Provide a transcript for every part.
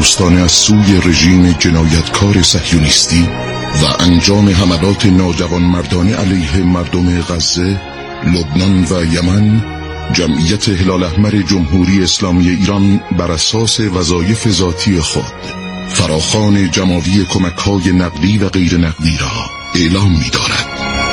دوستانه از سوی رژیم جنایتکار صهیونیستی و انجام حملات ناجوانمردانه علیه مردم غزه، لبنان و یمن، جمعیت هلال احمر جمهوری اسلامی ایران بر اساس وظایف ذاتی خود فراخوان جمعی کمک‌های نقدی و غیر نقدی را اعلام می‌دارد.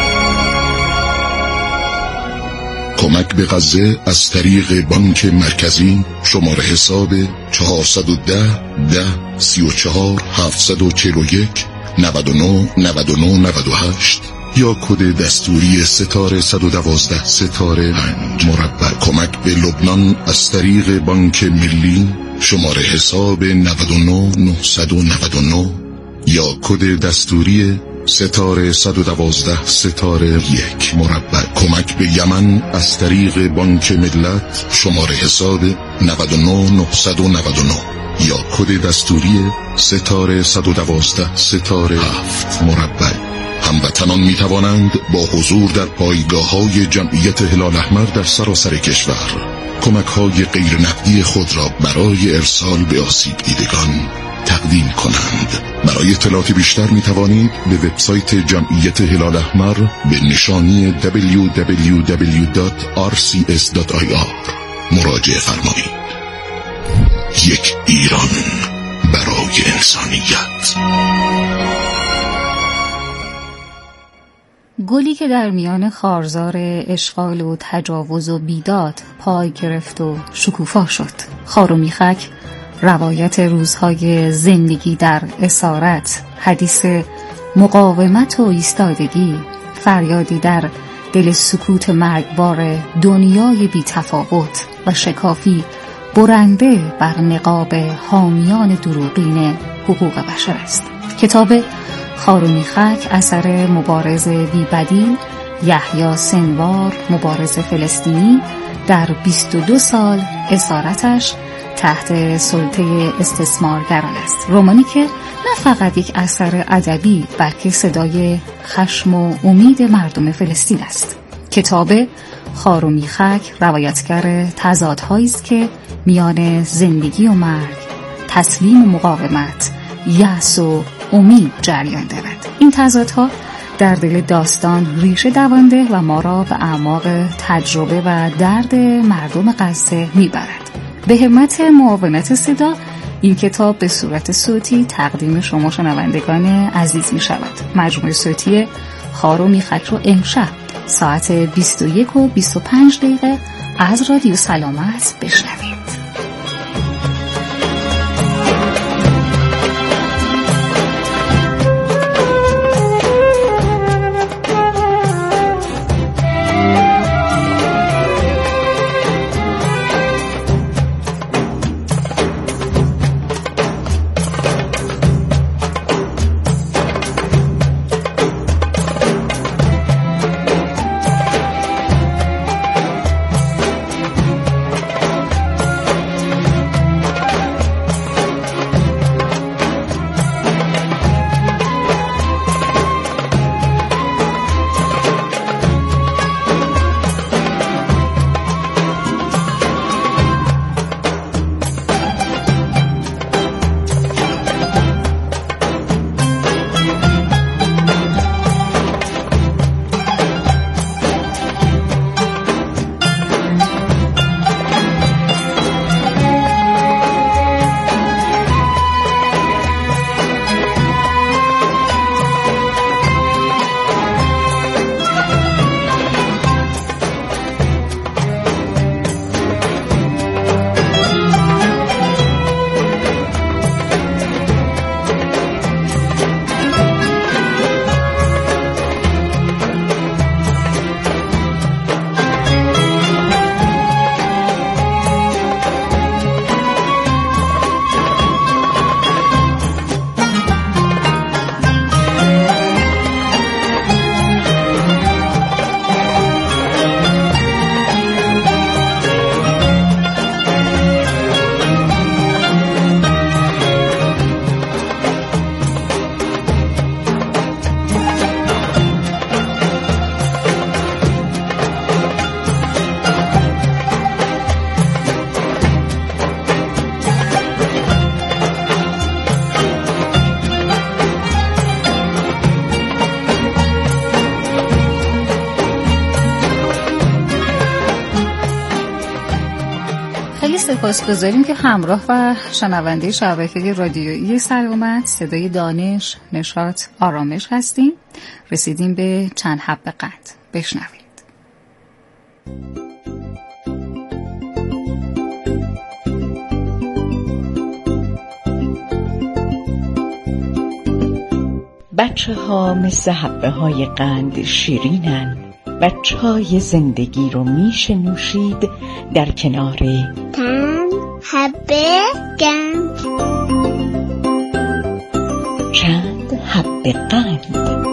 کمک به غزه از طریق بانک مرکزی شماره حساب 410 10 34 741 99 99 98 یا کد دستوری ستاره 112 ستاره 5 مربع. کمک به لبنان از طریق بانک ملی شماره حساب 99 999 یا کد دستوری ستاره 112 ستاره 1 مربع. کمک به یمن از طریق بانک ملت شماره حساب 99 999 یا کد دستوری ستاره 112 ستاره 7 مربع. هموطنان می توانند با حضور در پایگاه‌های جمعیت هلال احمر در سراسر کشور کمک‌های غیر نقدی خود را برای ارسال به آسیب دیدگان تقدیم کنند. برای اطلاعات بیشتر می توانید به وبسایت جمعیت هلال احمر به نشانی www.rcs.ir مراجعه فرمایید. یک ایران برای انسانیت. گلی که در میان خارزار اشغال و تجاوز و بیداد پای گرفت و شکوفا شد. خار و میخک، روایت روزهای زندگی در اسارت، حدیث مقاومت و ایستادگی، فریادی در دل سکوت مرگبار دنیای بی‌تفاوت و شکافی برنده بر نقاب حامیان دروغین حقوق بشر است. کتاب خار و میخک اثر مبارز بی‌بدیل یحیی سنوار، مبارز فلسطینی در 22 سال اسارتش تحت سلطه استثمارگران است. رمانی که نه فقط یک اثر ادبی بلکه صدای خشم و امید مردم فلسطین است. کتاب خار و میخک روایتگر تضادهایی است که میان زندگی و مرگ، تسلیم و مقاومت، یأس و امید جریان دارد. این تضادها در دل داستان ریشه دوانده و ما را به اعماق تجربه و درد مردم غزه میبرد. به همت معاونت صدا این کتاب به صورت صوتی تقدیم شما شنوندگان عزیز می شود. مجموعه صوتی خار و میخک رو امشب ساعت 21:25 از رادیو سلامت بشنوید. سپاسگزاریم که همراه و شنونده شبکه رادیویی سلامت صدای دانش، نشاط، آرامش هستیم. رسیدیم به چند حبه قند. بشنوید. بچه ها مثل حبه های قند شیرینن و چای زندگی رو میشه نوشید در کنار چند حبه قند. چند حبه قند.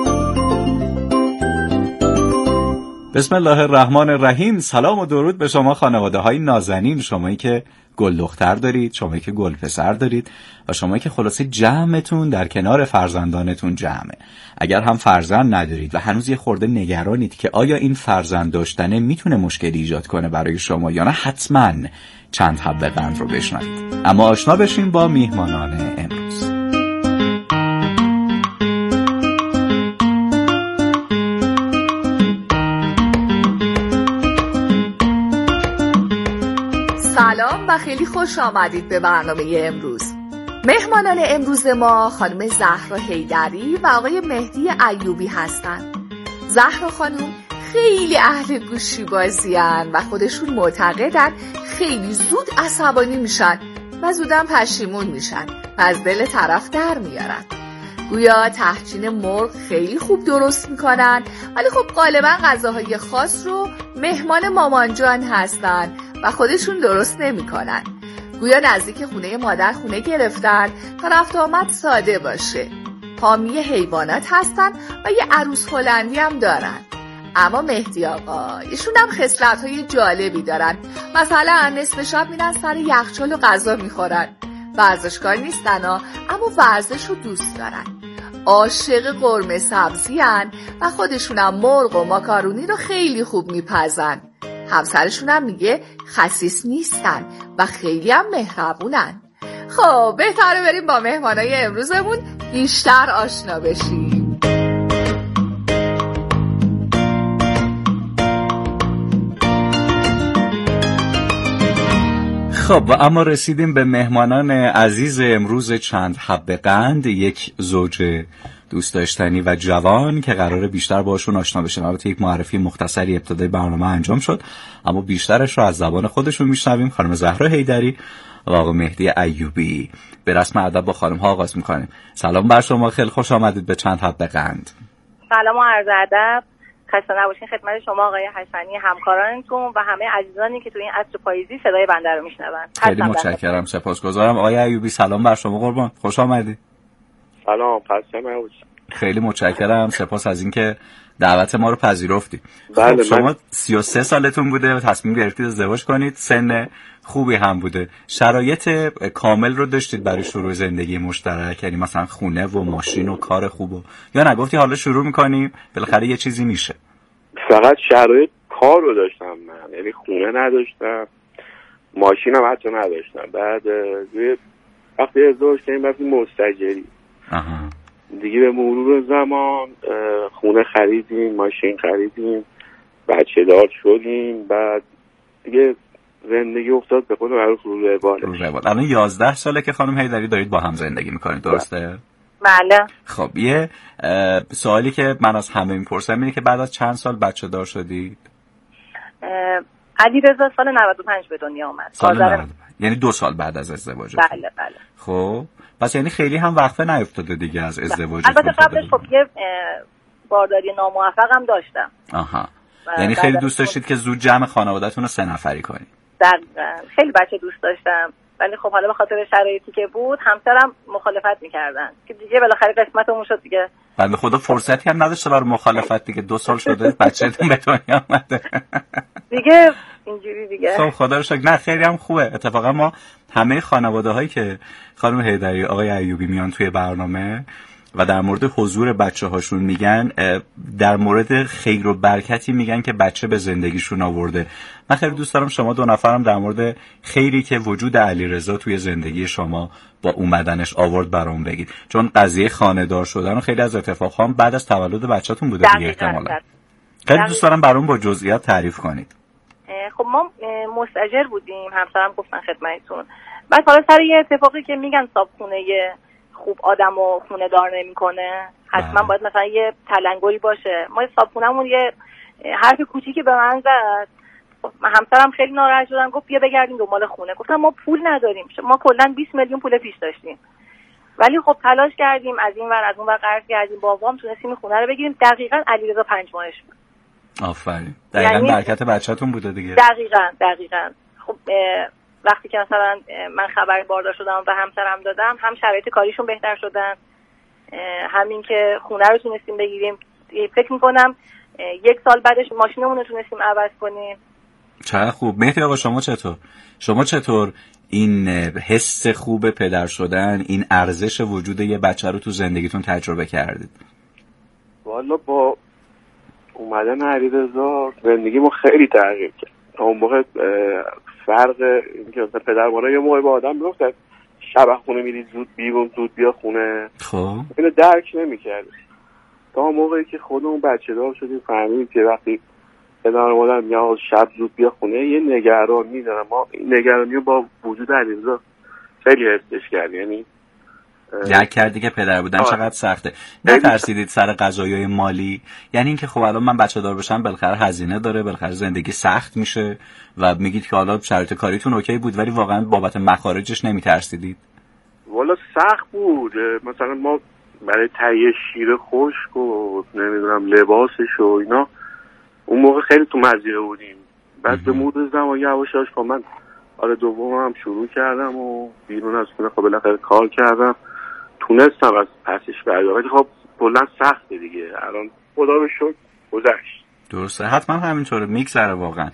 بسم الله الرحمن الرحیم. سلام و درود به شما خانواده های نازنین، شمایی که گل دختر دارید، شمایی که گل پسر دارید و شمایی که خلاصه جمعتون در کنار فرزندانتون جمعه. اگر هم فرزند ندارید و هنوز یه خورده نگرانید که آیا این فرزند داشتنه میتونه مشکلی ایجاد کنه برای شما یا نه، حتما چند حبه قند رو بشنوید. اما آشنا بشیم با میهمانان امروز. سلام و خیلی خوش آمدید به برنامه امروز. مهمانان امروز ما خانم زهرا حیدری و آقای مهدی ایوبی هستند. زهرا خانم خیلی اهل گوشی بازی‌اند و خودشون معتقدن خیلی زود عصبانی میشن و زودم پشیمون میشن و از دل طرف در میارن. گویا تحچین مرغ خیلی خوب درست میکنن، ولی خب غالبا غذاهای خاص رو مهمان مامان جان هستن و خودشون درست نمیکنن. گویا نزدیک خونه مادر خونه گرفتن تا رفت آمد ساده باشه. حامی حیوانات هستن و یه عروس هلندی هم دارن. اما مهدی آقا ایشون هم خصلت‌های جالبی دارن. مثلا نصف شب میرن سر یخچال و غذا میخورن. ورزشکار نیستن اما ورزش رو دوست دارن. عاشق قرمه سبزی هن و خودشون هم مرغ و ماکارونی رو خیلی خوب میپزن. همسرشون هم میگه خسیس نیستن و خیلی هم مهربونن. خب بهتره بریم با مهمانای امروزمون بیشتر آشنا بشیم. خب و اما رسیدیم به مهمانان عزیز امروز چند حبه قند، یک زوج دوست داشتنی و جوان که قراره بیشتر باشون آشنا بشیم. البته یک معرفی مختصری ابتدای برنامه انجام شد، اما بیشترش رو از زبان خودشون میشنویم. خانم زهرا حیدری و آقای مهدی ایوبی. به رسم ادب با خانم ها آغاز میکنیم. سلام بر شما، خیلی خوش آمدید به چند حبه قند. سلام و عرض ادب، خسته نباشین خدمت شما آقای حسنی، همکارانتون و همه عزیزانی که تو این عصر پاییزی صدای بنده رو میشنون. خیلی متشکرم، سپاسگزارم. آقای ایوبی سلام بر شما قربان، خوش آمدید. سلام، خسته نباشید. خیلی متشکرم، سپاس از اینکه دعوت ما رو پذیرفتی. بله، خب شما 33 سالتون بوده و تصمیم گرفتید ازدواج کنید، سن خوبی هم بوده، شرایط کامل رو داشتید برای شروع زندگی مشترک، یعنی مثلا خونه و ماشین و کار خوب یا نگفتی حالا شروع میکنیم بالاخره یه چیزی میشه؟ فقط شرایط کار رو داشتم من، یعنی خونه نداشتم، ماشینم حتی نداشتم. بعد وقتی ازدواج کردیم رفتیم مستاجری. دیگه به مرور زمان خونه خریدیم، ماشین خریدیم، بچه دار شدیم. بعد دیگه زندگی افتاد به خود معروف رو روال. الان 11 ساله که خانم حیدری دارید با هم زندگی میکنید، درسته؟ بله. خب یه سوالی که من از همه میپرسم اینه که بعد از چند سال بچه دار شدید؟ علیرضا سال 95 به دنیا اومد. یعنی 2 سال بعد از ازدواج. بله بله. خب پس یعنی خیلی هم وقفه نیفتاده دیگه از ازدواج. البته قبلش خب یه بارداری ناموفق هم داشتم. یعنی خیلی دوست داشتید که زود جمع خانواده‌تون رو 3 نفری کنید. خیلی بچه دوست داشتم، ولی خب حالا به خاطر شرایطی که بود همسرم مخالفت میکردن که دیگه بالاخره قسمتمون شد دیگه. بنده خدا فرصتی هم نداشته برای مخالفت دیگه، 2 سال شده بچه‌تون به دنیا اومده دیگه اینجوری دیگه. خب خدا رو شکر. نه خیلی هم خوبه. اتفاقا ما همه خانواده‌هایی که خانم حیدری آقای ایوبی میان توی برنامه و در مورد حضور بچه‌هاشون میگن، در مورد خیر و برکتی میگن که بچه به زندگیشون آورده. من خیلی دوست دارم شما 2 نفرم در مورد خیری که وجود علیرضا توی زندگی شما با اومدنش آورد برام بگید، چون قضیه خانه‌دار شدن و خیلی از اتفاقا هم بعد از تولد بچه‌تون بوده دیگه احتمالاً. خیلی دوست دارم برام با جزئیات تعریف کنید. خب ما مستاجر بودیم، همسرم گفتن خدمتتون. بعد حالا سر یه اتفاقی که میگن صابخونه خوب آدمو خونه دار نمیکنه، حتما باید مثلا یه تلنگری باشه. ما صابخونه‌مون یه حرف کوچیکی به من زد، همسرم خیلی ناراحت شدن، گفت بیا بگردیم دنبال خونه. گفتم ما پول نداریم، ما کلا 20 میلیون پول پیش داشتیم، ولی خب تلاش کردیم از این ور از اون ور قرض کردیم، با وام تونستیم خونه رو بگیریم. دقیقاً علیرضا 5 ماهش بود. آفرین. دقیقاً یعنی برکت بچه‌تون بوده دیگه. دقیقاً. خب وقتی که مثلا من خبر باردار شدم و همسرم دادم، هم شرایط کاریشون بهتر شدن، همین که خونه رو تونستیم بگیریم. فکر می‌کنم 1 سال بعدش ماشینمون رو تونستیم عوض کنیم. چقدر خوب. مهدی آقا شما چطور این حس خوب پدر شدن، این ارزش وجود یه بچه رو تو زندگیتون تجربه کردید؟ والا با اومدن علیرضا زندگیمو خیلی تغییر کرد. تا اون موقع فرق اینکه پدر مادر یه موقع با آدم میگفتن شب خونه میری زود بیرون زود بیا خونه، خب اینو درک نمی‌کرد. تا اون موقعی که خودمون بچه‌دار شدیم فهمیدیم که وقتی پدر مادر میگن شب زود بیا خونه یه نگرانی دارن. ما این نگرانی رو با وجود علیرضا خیلی حسش کردیم، یعنی درک کردی که پدر بودن چقدر سخته. نترسیدید سر قضایای مالی؟ یعنی اینکه خب الان من بچه دار بشم بالاخره هزینه داره، بالاخره زندگی سخت میشه و میگید که حالا شرایط کاریتون اوکی بود ولی واقعا بابت مخارجش نمیترسیدید؟ والا سخت بود. مثلا ما برای تهیه شیر خشک و نمیدونم لباسش و اینا اون موقع خیلی تو مزیقه بودیم. بعد به مرور زمان یواش یواش با من دومم شروع کردم و بیرون از خونه خب بالاخره کار کردم، تونستم از پسش برگردم. ولی خب کلا سخته دیگه. الان خدا رو شکر گذشت. درسته، حتما همینطوره، میگذره واقعا.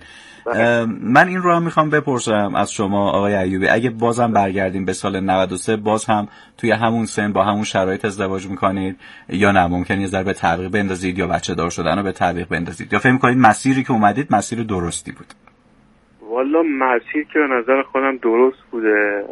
من این رو هم میخوام بپرسم از شما آقای ایوبی، اگه بازم برگردیم به سال 93 باز هم توی همون سن با همون شرایط ازدواج میکنید یا نه ممکنه یه ذره به تعویق بندازید یا بچه دار شدن رو به تعویق بندازید یا فکر میکنید مسیری که اومدید مسیر درستی بود؟ والا مسیر که به نظر خودم درست بوده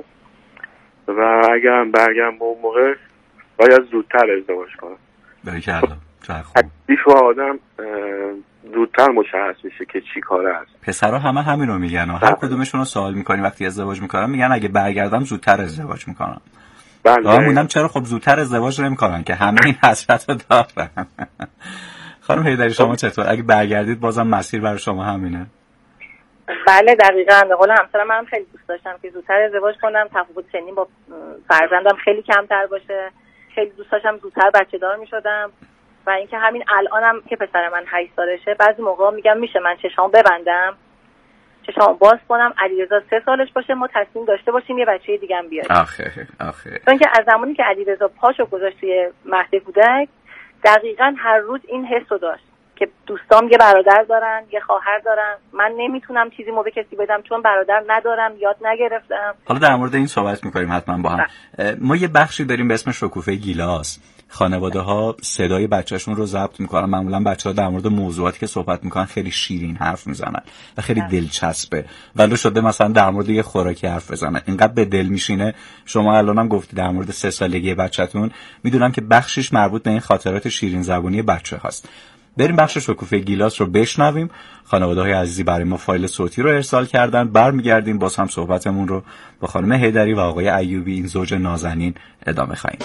و اگرم برگردم به اون موقع باید زودتر ازدواج کنم. باریکلا، چقدر خوب. تکلیف آدم زودتر مشخص میشه که چی کاره است. پسرها همین رو میگن و هر کدومشون رو سوال میکنی وقتی ازدواج میکنن میگن اگه برگردم زودتر ازدواج میکنم. همونم چرا خب زودتر ازدواج نمیکنن که همه این حسرت رو دارن. خانم حیدری شما چطور؟ اگه برگردید بازم مسیر برای شما همینه؟ بله دقیقاً. به قول همسرم من خیلی دوست داشتم که زودتر ازدواج کنم، تفاوت سنی با فرزندم خیلی کمتر باشه. خیلی دوست داشتم زودتر بچه دار میشدم و اینکه همین الانم که پسر من 8 سالشه بعضی موقع میگم میشه من چشامو ببندم چشامو باز کنم علیرضا 3 سالش باشه ما تصمیم داشته باشیم یه بچه دیگه هم بیاریم. آخه چون که از زمانی که علیرضا پاشو گذاشت توی مهد کودک دقیقاً هر روز این حسو داشت که دوستام یه برادر دارن یه خواهر دارن، من نمیتونم چیزیمو به کسی بدم چون برادر ندارم، یاد نگرفتم. حالا در مورد این صحبت میکنیم حتما با هم. ما یه بخشی داریم به اسم شکوفه گیلاس. خانواده ها صدای بچه‌شون رو ضبط میکنن، معمولا بچه‌ها در مورد موضوعاتی که صحبت میکنن خیلی شیرین حرف میزنن و خیلی دلچسبه. ولی شده مثلا در مورد یه خوراکی حرف بزنن اینقدر به دل میشینه. شما الانم گفتی در مورد 3 سالگی بچه‌تون، میدونم که بخشش مربوط به این خاطرات شیرین زبونی بچه هاست. بریم بخش شکوفه گیلاس رو بشنویم. خانواده‌های عزیزی برای ما فایل صوتی رو ارسال کردن. برمیگردیم باز هم صحبتمون رو با خانم حیدری و آقای ایوبی این زوج نازنین ادامه خواهیم.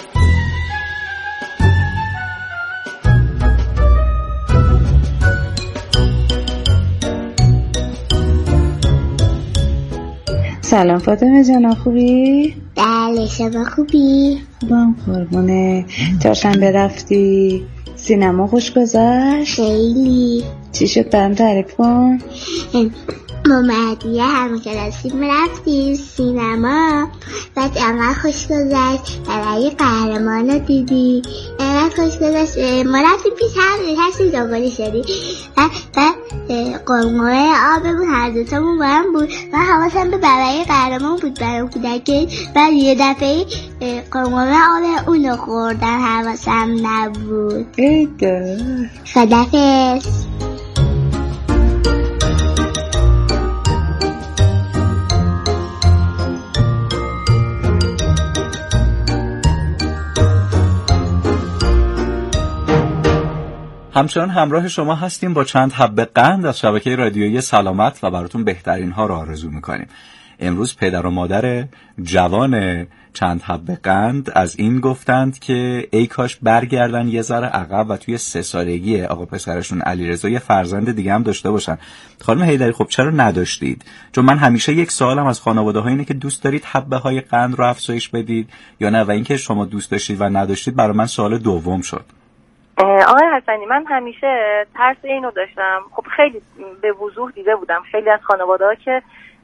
سلام فاطمه جان، خوبی؟ بله شما خوبی؟ خوبم قربونه. چهارشنبه رفتی سینما؟ خوش گذشت؟ خیلی. چی شد برام تعریف کن. ما مهدیه همه کلاسیم رفتیم سینما، بعد انقدر خوش گذشت. برای قهرمان رو دیدی انقدر خوش گذشت. ما رفتیم پیش هر چیز دنبالی شدیم و قرمه آب بود، هر دوتامون با هم بود و حواسم به برای قهرمان بود برای کودکه. بعد یه دفعه قرمه آب اونو خوردم حواسم نبود. ایده خدافظ. همچنان همراه شما هستیم با چند حبه قند از شبکه رادیویی سلامت و براتون بهترین ها رو آرزو میکنیم. امروز پدر و مادر جوان چند حبه قند از این گفتند که ای کاش برگردن یه ذره عقب و توی 3 سالگی آقا پسرشون علیرضا یه فرزند دیگه هم داشته باشن. خانم حیدری خب چرا نداشتید؟ چون من همیشه یک سوالم از خانواده ها اینه که دوست دارید حبه های قند رو افزایش بدید یا نه، و اینکه شما دوست داشتید و نداشتید برای من سوال دوم شد. آقای حسنی، من همیشه ترس اینو داشتم. خب خیلی به وضوح دیده بودم خیلی از خانواده ها که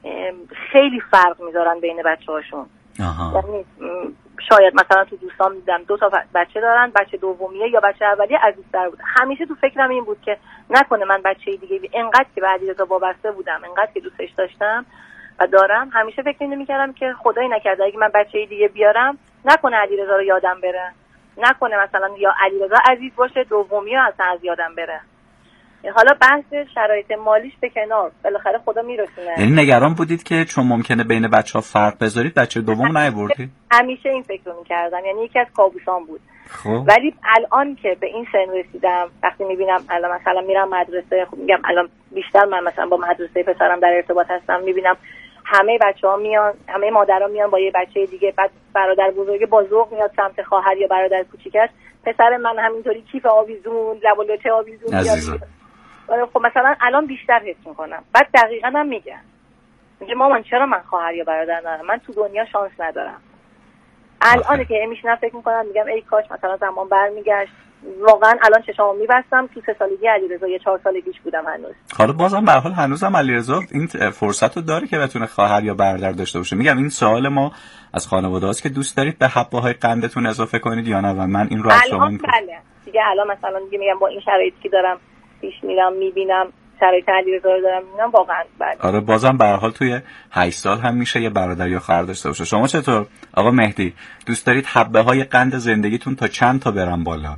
خیلی فرق میذارن بین بچه هاشون. یعنی شاید مثلا تو دوستان دیدم 2 تا بچه دارن، بچه دومیه یا بچه اولیه عزیزتر بود. همیشه تو فکرم این بود که نکنه من بچه دیگه انقدر که به علیرضا وابسته بودم، انقدر که دوستش داشتم و دارم، همیشه فکر نمی‌کردم که خدای نکرده اگه من بچه دیگه بیارم نکنه علیرضا رو یادم بره، نکنه مثلا یا علیرضا عزیز باشه دومی اصلا از یادم بره. حالا بحث شرایط مالیش به کنار، بالاخره خدا میرسونه. یعنی نگران بودید که چون ممکنه بین بچه‌ها فرق بذارید بچه دوم نیاوردید؟ همیشه این فکر رو می‌کردم، یعنی یکی از کابوسام بود. خب. ولی الان که به این سن رسیدم، وقتی می‌بینم الان مثلا میرم مدرسه، خب میگم الان بیشتر من مثلا با مدرسه پسرم در ارتباط هستم، می‌بینم همه بچه‌ها میان، همه مادرها میان با یه بچه دیگه، بعد برادر بزرگ با ذوق میاد سمت خواهر یا برادر کوچیکش، پسر من همینطوری کیف آویزون، لب و لوچه آویزون میاد. خب مثلا الان بیشتر حس میکنم. بعد دقیقاً هم میگه مامان چرا من خواهر یا برادر ندارم، من تو دنیا شانس ندارم. الان که میشنم فکر میکنم میگم ای کاش مثلا زمان برمیگشت. واقعا الان چشامو میبستم تو 3 سالگی علیرضا یا 4 سالگیش بودم هنوز. حالا بازم به هر حال هنوزم علیرضا این فرصت رو داره که بتونه خواهر یا برادر داشته باشه. میگم این سوال ما از خانواده هاست که دوست دارید به حبه‌های قندتون اضافه کنید یا نه، و من این رو از شما میپرسم. بله دیگه الان مثلا دیگه میگم با این شرایطی که دارم پیش میرم میبینم شرایط علیرضا رو دارم میبینم واقعا بله. آره بازم به هر حال توی 8 سال هم میشه یه برادر یا خواهر داشته باشه. شما چطور آقا مهدی، دوست دارید حبه‌های قند زندگیتون تا چند تا برن بالا؟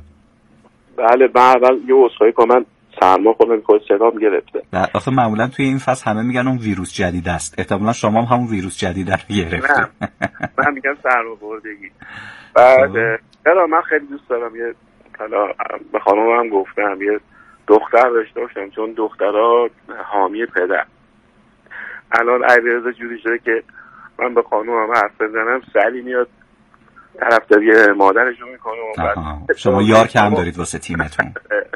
بله اول یه عذرخواهی کنم، من سرما خوردم خود صدام گرفته. آخه معمولا توی این فصل همه میگن اون ویروس جدید است، احتمالاً شما هم همون ویروس جدید رو گرفته. من میگم سرماخوردگی. بعد چرا من خیلی دوست دارم یه، حالا به خانمم هم گفتم یه دختر داشته باشم، چون دخترها حامی پدر. الان علیرضا جوری شده که من به خانمم حرف بزنم سری میاد طرفداری مادرشون میکنه. شما یار کم دارید واسه تیمتون.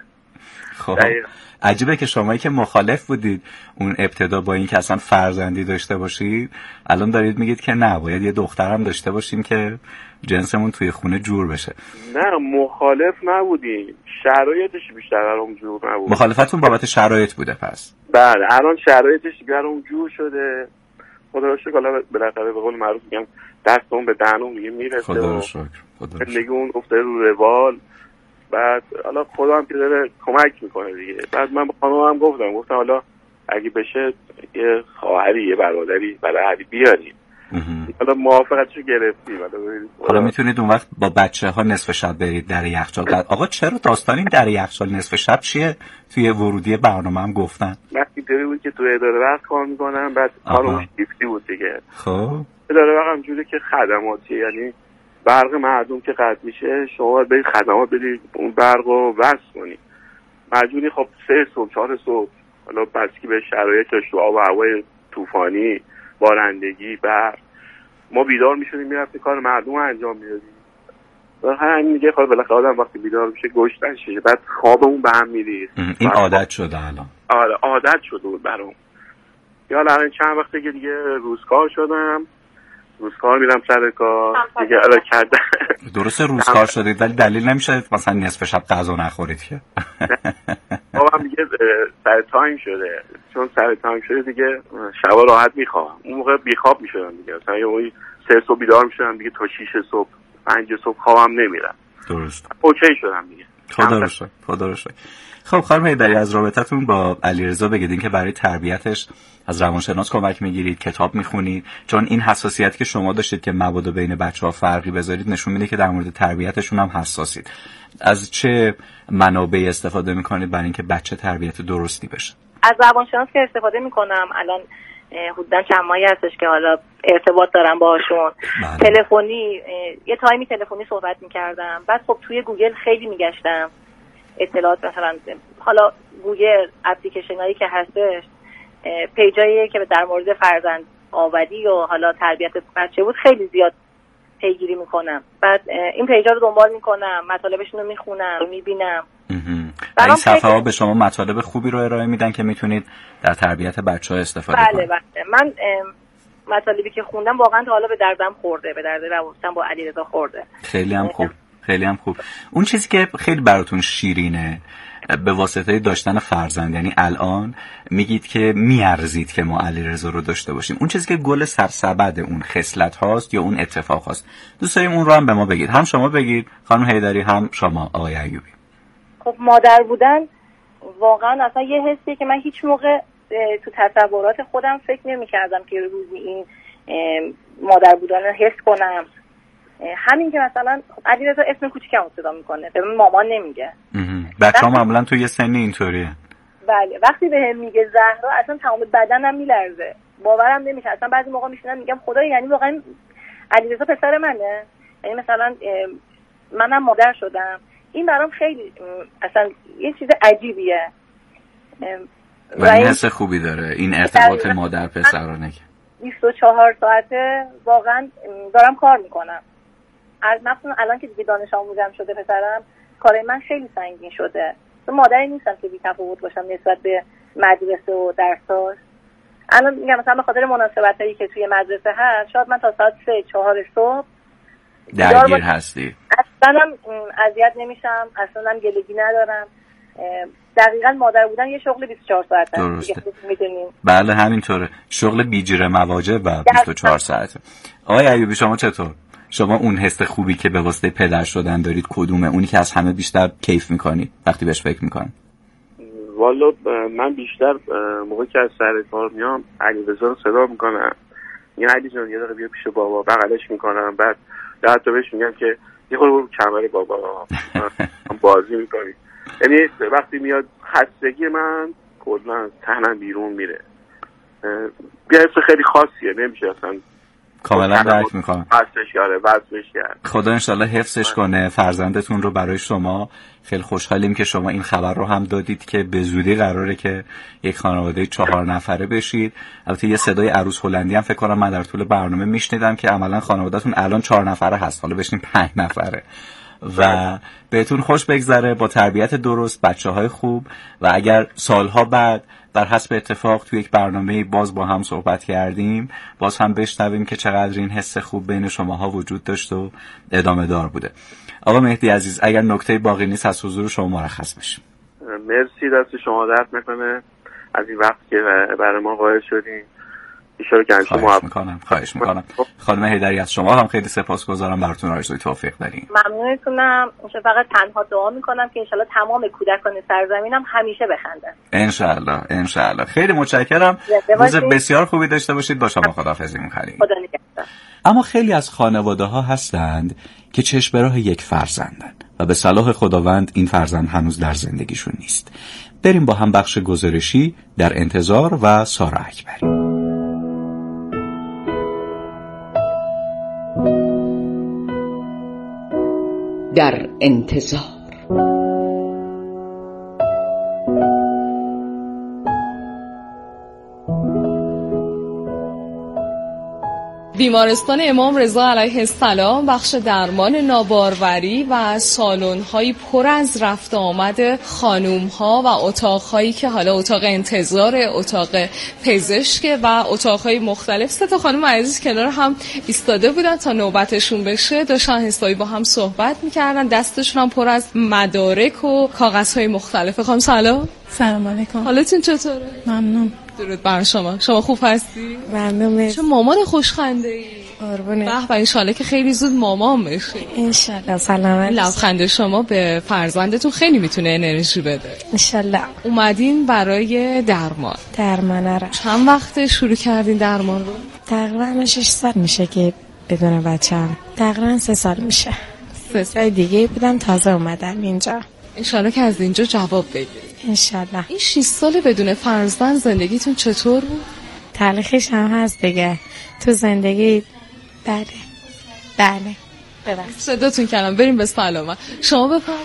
خب عجیبه که شمایی که مخالف بودید اون ابتدا با این که اصلا فرزندی داشته باشید، الان دارید میگید که نه باید یه دخترم داشته باشیم که جنسمون توی خونه جور بشه. نه مخالف نبودیم، شرایطش بیشتر برام جور نبود. مخالفتون بابت شرایط بوده پس؟ بله الان شرایطش برام جور شده. خدا رو شکر. حالا بالاخره به قول معروف میگم دستمون به دهنمون دیگه میرسه. خدا رو شکر. زندگی اون افتاده رو روال. بعد حالا خدا هم که داره کمک میکنه دیگه. بعد من با خانمم گفتم حالا اگه بشه یه خواهری یه برادری برای بیاریم. حالا موافقتشو گرفتیم. حالا میتونید اون وقت با بچه ها نصف شب برید در یخچال. آقا چرا داستان این در یخچال نصف شب چیه؟ توی ورودی برنامه هم گفتن. وقتی طوری بود که تو اداره وقت کار میکنم، بعد کارمون شیفتی بود دیگه. خب اداره وقت همجوری که خدماتیه، یعنی برق مردم که قطع میشه شما باید برید خدمات بدید اون برق رو وصل کنید. مجبوری خب 3 صبح 4 صبح، حالا بسکی به شرایطش تو آب و هوای طوفانی بارندگی برق، ما بیدار میشدیم میرفتیم کار مردم رو انجام میدادیم. همین میگه خب بالاخره آدم وقتی بیدار میشه گشتن شه، بعد خوابمون به هم میریخت. این عادت شده الان. آره عادت شده بود برام. یا الان چند وقته که دیگه روزکار شدم، روزکار میرم سر کار دیگه. الان کردم درسته روزکار شدید ولی دلیل نمیشه مثلا نصف شب غذا نخورید که. بابام دیگه سر تایم شده، چون سر تایم شده دیگه شبا راحت میخوام. اون موقع بیخواب میشدم دیگه، مثلا یه 3 صبح بیدار میشدم دیگه تا 6 صبح 5 صبح خوابم نمیرم. درست اوکی شدم دیگه. خدا رو شکر. خب خانم حیدری از رابطتون با علیرضا بگید که برای تربیتش از روانشناس کمک میگیرید، کتاب میخونید، چون این حساسیت که شما داشتید که مبادا بین بچه‌ها فرقی بذارید نشون میده که در مورد تربیتشون هم حساسید. از چه منابعی استفاده میکنید برای اینکه بچه تربیت درستی بشه؟ از روانشناس که استفاده میکنم الان حدوداً چند ماهی هستش که حالا ارتباط دارم باهاشون. تلفنی یه تایمی تلفنی صحبت میکردم، بعد خب توی گوگل خیلی میگشتم اطلاعات مثلا حالا گوگل اپلیکیشنایی که هستش پیجایی که در مورد فرزند آوری و حالا تربیت بچه بود خیلی زیاد پیگیری میکنم. بعد این پیجا رو دنبال میکنم، مطالبشون رو میخونم، میبینم. این صفحه ها به شما مطالب خوبی رو ارائه میدن که میتونید در تربیت بچه ها استفاده کنید. بله. من مطالبی که خوندم واقعا تا حالا به دردم خورده، به درد روانم با علیرضا خورده. خیلی هم خوب. اون چیزی که خیلی براتون شیرینه به واسطه داشتن فرزند، یعنی الان میگید که میارزید که ما علیرضا رو داشته باشیم، اون چیزی که گل سرسبد اون خصلت هاست یا اون اتفاق هاست، دوست داریم اون رو هم به ما بگید. هم شما بگید خانم حیدری، هم شما آقای ایوبی. خب مادر بودن واقعا اصلا یه حسیه که من هیچ موقع تو تصورات خودم فکر نمی‌کردم که روزی این مادر بودن رو حس کنم. همین که مثلا علیرضا اسم کوچیکمو صدا میکنه، به من مامان نمیگه. بچه‌ها معمولا تو یه سنی اینطوریه. بله، وقتی بهم میگه زهرا اصلا تمام بدنم میلرزه، باورم نمیشه. اصلا بعضی موقع میشینم میگم خدایا یعنی واقعا علیرضا پسر منه، یعنی مثلا منم مادر شدم. این برام خیلی اصلا یه چیز عجیبیه و این حس خوبی داره، این ارتباط مادر پسرانه که 24 ساعته واقعا دارم کار میکنم. از مثلا الان که دیگه دانش آموزم شده پسرم، کار من خیلی سنگین شده. تو مادری نیستم که بی‌تفاوت باشم نسبت به مدرسه و درساش. الان میگم مثلا به خاطر مناسبتایی که توی مدرسه هست شاید من تا ساعت 3-4 صبح درگیر هستی. اصلا اذیت نمیشم، اصلا هم گلگی ندارم. دقیقاً مادر بودن یه شغل 24 ساعته. درسته. بله همینطوره، شغل بیجره مواجب و 24 ساعته. آقای ایوبی شما چطور؟ شما اون حس خوبی که به واسطه پدر شدن دارید کدومه؟ اونی که از همه بیشتر کیف میکنید وقتی بهش فکر میکنید؟ والا من بیشتر موقعی که از سر کار میام علیرضا رو صدا میکنم، این علی جان یه دقیقه بیا پیش بابا، بغلش میکنم، بعد حتی بهش میگم که یه خورده برو کمر بابا بازی میکنی. یعنی وقتی میاد خستگی من کلا تنم بیرون میره. یه حس خیلی خاصیه، نمیشه اصلا کاملا درک میکنم. وصفش کرد. خدا انشالله حفظش کنه فرزندتون رو. برای شما خیلی خوشحالیم که شما این خبر رو هم دادید که به زودی قراره که یک خانواده 4 نفره بشید. البته یه صدای عروس هلندی هم فکر کنم من در طول برنامه میشنیدم که عملا خانواده‌تون الان 4 نفره هست، حالا بشین 5 نفره و بهتون خوش بگذره با تربیت درست، بچه‌های خوب. و اگر سالها بعد بر حسب اتفاق توی یک برنامه باز با هم صحبت کردیم، باز هم بشنویم که چقدر این حس خوب بین شماها وجود داشت و ادامه دار بوده. آقا مهدی عزیز اگر نکته باقی نیست از حضور شما مرخص بشیم. مرسی، دست شما درد نکنه از این وقت که برای ما قائل شدین. ایشالا که خواهش میکنم. خانم حیدری از شما هم خیلی سپاسگزارم، براتون آرزوی توفیق داریم. ممنونتونم. فقط تنها دعا میکنم که انشالله تمام کودکان سرزمینم همیشه بخندن. انشالله. خیلی متشکرم. روز بسیار خوبی داشته باشید. با شما خداحافظی میکنیم. خدا نگهدار. اما خیلی از خانواده ها هستند که چشم به راه یک فرزندند و به صلاح خداوند این فرزند هنوز در زندگیشون نیست. بریم با هم بخش گزارشی در انتظار و سارا اکبری. در انتظار. بیمارستان امام رضا علیه السلام بخش درمان ناباروری و سالن‌های پر از رفت آمد خانوم‌ها و اتاق‌هایی که حالا اتاق انتظار، اتاق پزشک و اتاق‌های مختلف. 3 خانم عزیز کنار هم ایستاده بودن تا نوبتشون بشه، داشتن حسابی با هم صحبت می‌کردن، دستشون هم پر از مدارک و کاغذهای مختلفه. خانم سلام علیکم. حالتون چطوره؟ ممنون. درود بر شما. شما خوب هستی؟ ممنون. چه مامان خوشخنده‌ای. قربونت. به به، انشالله که خیلی زود مامان بشی. انشالله. سلامت. لبخند شما به فرزندتون خیلی میتونه انرژی بده. انشالله. اومدین برای درمان رو. چند وقت شروع کردین درمان رو؟ تقریبا 6 سال میشه که بدون بچه‌ام. تقریبا 3 سال میشه. 3 سال دیگه بودم تازه اومدم اینجا. انشالله که از اینجا جواب بگیرید. انشالله. این 6 سال بدون فرزند زندگیتون چطور بود؟ تلخیش هم هست دیگه تو زندگی. بله ببخشید صداتون کردم. بریم به سلامت. شما بفرمایید.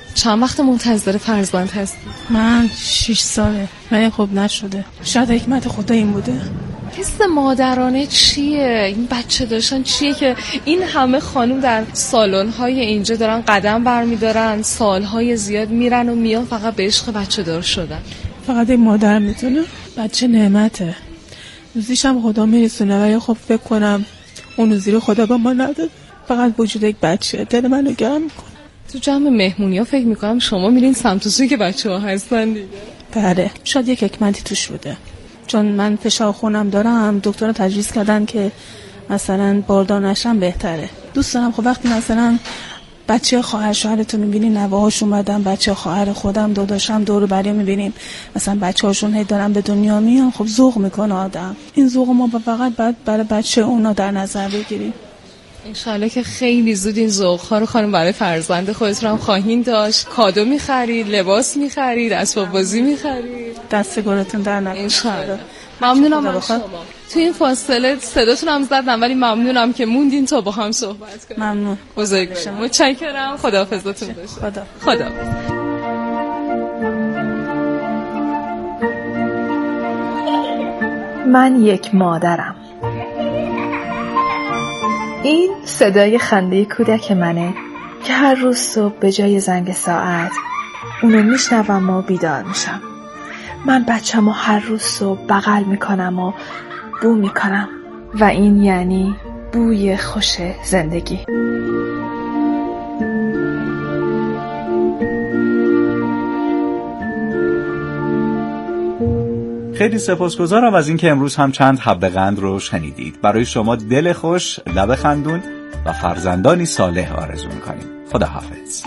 چند وقت منتظر فرزند هستی؟ من 6 ساله ولی خب نشده. شاید حکمت خدا این بوده. حس مادرانه چیه؟ این بچه داشتن چیه که این همه خانم در سالن‌های اینجا دارن قدم برمی‌دارن، سال‌های زیاد میرن و میان فقط به عشق بچه دار شدن؟ فقط این مادر میتونه. بچه نعمته، روزیشم خدا میرسونه ولی خب فکر کنم اون روزی رو خدا با ما نداده. فقط وجود یک بچه دل منو گرم میکنه. تو جمع مهمونی‌ها فکر میکنم شما میرین سمت و سوی که بچه‌ها هستن دیگه. بله، شاید یک حکمتی توش بوده. چون من فشار خونم دارم، دکتر تجویز کردن که مثلا باردار نشم بهتره. دوست دارم خب وقتی مثلا بچه خواهر شوهرتو میبینی، نوه‌هاش اومدن، بچه خواهر خودم داداشم دور و بری میبینیم، مثلا بچه‌هاشون هی دارن به دنیا میان، خب ذوق میکنه آدم. این ذوق ما فقط باید برای بچه اونا در نظر بگیریم. انشالله که خیلی زود این ذوق‌ها رو خانم برای فرزند خودتون هم خواهید داشت. کادو می‌خرید، لباس می‌خرید، اسباب بازی می‌خرید. دستگارتون در نکنه. انشالله. ممنونم از شما. تو این فاصله صداتون هم زدم ولی ممنونم که موندین تا با هم صحبت کنیم. ممنون. بزرگ باشم. متشکرم. خداحافظتون باشه. خدا. من یک مادرم. این صدای خنده کودک منه که هر روز صبح به جای زنگ ساعت اونو میشنوم و بیدار میشم. من بچه‌مو هر روز صبح بغل میکنم و بو میکنم و این یعنی بوی خوش زندگی. خیلی سپاسگزارم از اینکه امروز هم چند حبه قند رو شنیدید. برای شما دل خوش، لب خندون و فرزندانی صالح آرزو می‌کنیم. خدا حافظ.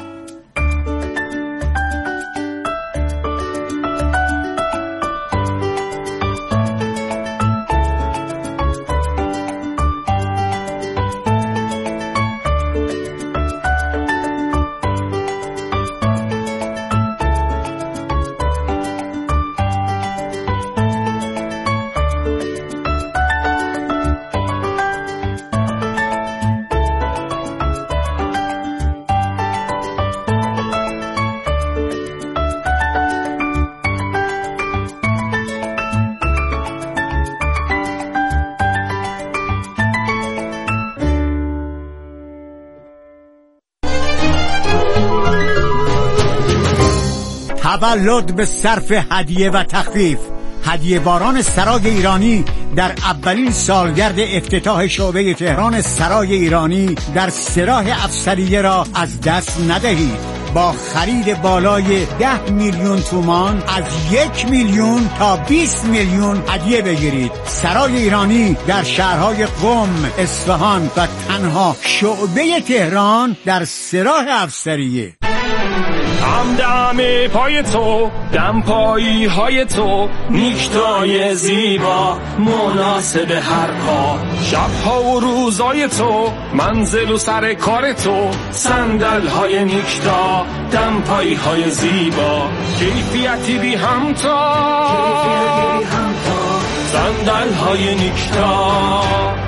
تولد به صرف هدیه و تخفیف. هدیه باران سرای ایرانی در اولین سالگرد افتتاح شعبه تهران سرای ایرانی در سراح افسریه را از دست ندهید. با خرید بالای 10 میلیون تومان از 1 میلیون تا 20 میلیون هدیه بگیرید. سرای ایرانی در شهرهای قم، اصفهان و تنها شعبه تهران در سراح افسریه. همدم پای تو، دم پایی های تو، نیکتای زیبا مناسب هر کار. شبها و روزای تو، منزل و سر کار تو، صندل های نیکتا، دم پایی های زیبا، کیفیتی بی همتا، صندل های نیکتا.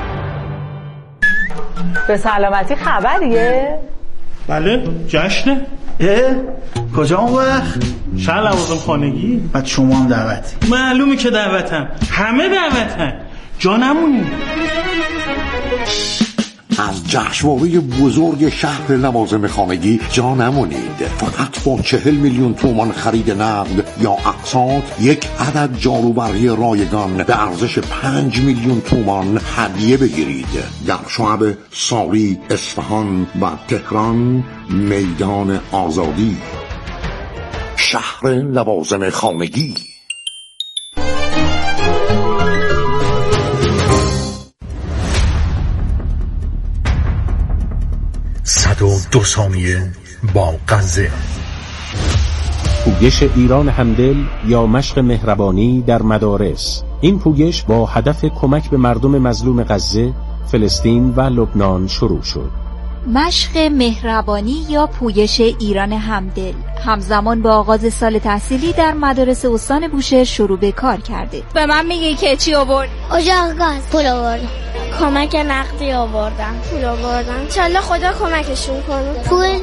به سلامتی خبریه؟ بله، جشنه. کجا اون وقت؟ شهر لوازم خانگی. بعد شما هم دعوتی؟ معلومه که دعوتم، همه دعوتن، جا نمونی. از جشنواره بزرگ شهر لوازم خانگی جا نمونید. فقط با 40 میلیون تومان خرید نقد یا اقساط یک عدد جاروبرقی رایگان به ارزش 5 میلیون تومان هدیه بگیرید. در شعب ساری، اصفهان و تهران، میدان آزادی. شهر لوازم خانگی. دو ثانیه با غزه. پویش ایران همدل یا مشق مهربانی در مدارس. این پویش با هدف کمک به مردم مظلوم غزه، فلسطین و لبنان شروع شد. مشق مهربانی یا پویش ایران همدل همزمان با آغاز سال تحصیلی در مدارس استان بوشهر شروع به کار کرده. به من میگی که چی آورد؟ اجاق گاز پول آوردم. کمک نقدی آوردم. پول آوردم. انشالله خدا کمکشون کنه. پول